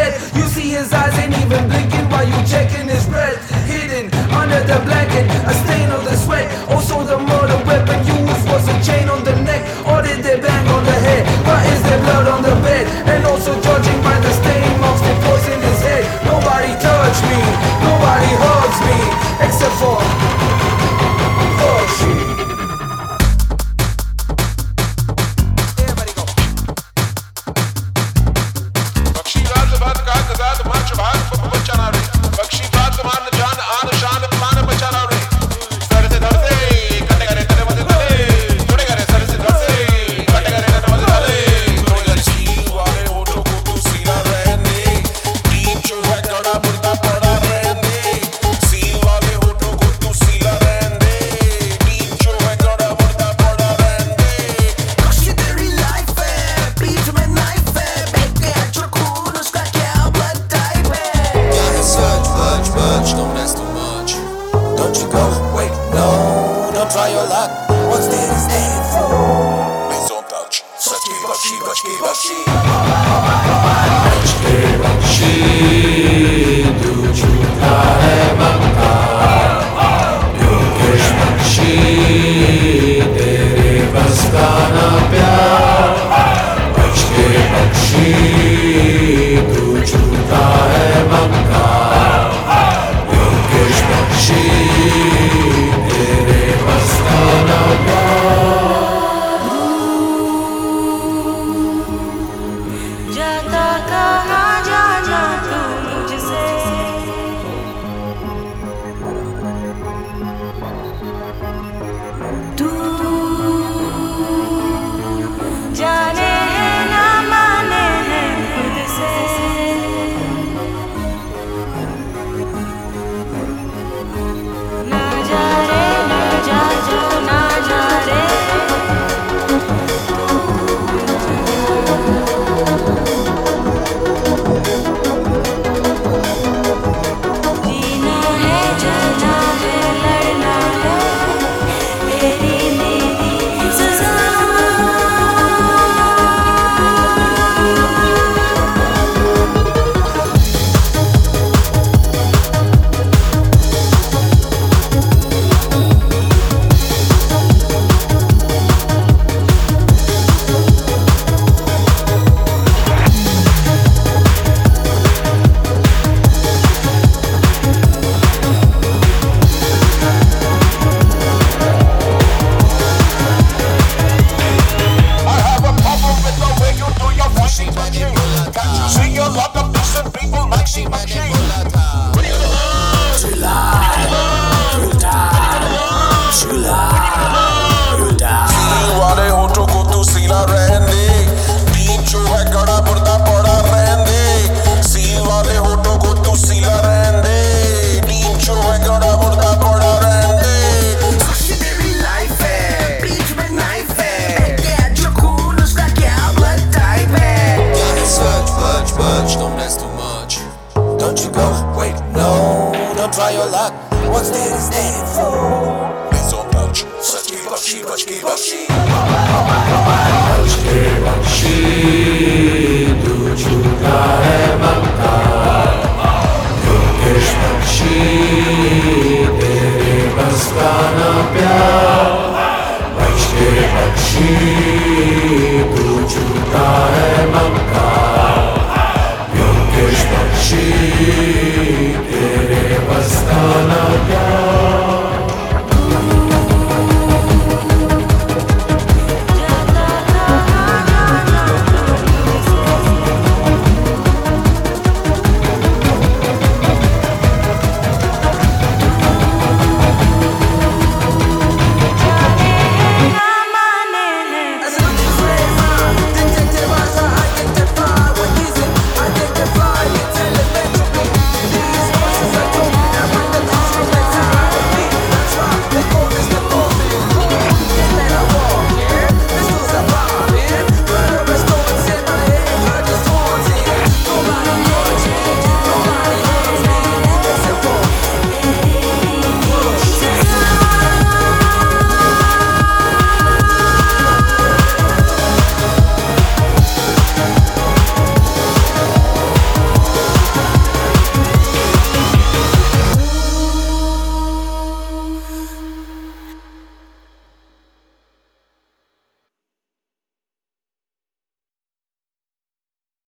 head. You see his eyes ain't even blinking while you checking his breath. Hidden under the blanket, a stain of the sweat. Also the murder weapon used was a chain on the neck. Or did they bang on the head? Why is there blood on the bed? And also judging by the stain marks, they poisoned his head. Nobody touched me, nobody hugs me, except for Hershey. Try your luck. What's there is there for? Please don't touch. Bachki, bachki, bachki, bachki. बचके बख्शी तू झूठा है मक्का योगेश बख्शी तेरे बस का ना प्यार बचके बख्शी तू झूठा है मक्का योगेश बख्शी तेरे बस का ना जाता कहाँ जाना तू मुझसे तू जाने हैं ना माने हैं खुद से ना जा रे ना जा जो ना जा रे जीना है चलना है लड़ना है तेरी मेरी सजा See a lot of decent people like she machine. वाले होठों को तू सीला रहने बीच जो है गड़ा मुर्दा पड़ा रहने सील वाले होठों को तू सीला रहने बीच जो है गड़ा मुर्दा पड़ा रहने तेरी लाइफ है बीच में नाइफ है क्या जो खून उसका क्या ब्लड टाइप है Fudge, don't mess too much. Don't you go, wait, no, don't try your luck. What's there is there for? Please don't touch. Bachki, bachki, bachki, bachki. बचके बख्शी तू झूठा है मक्का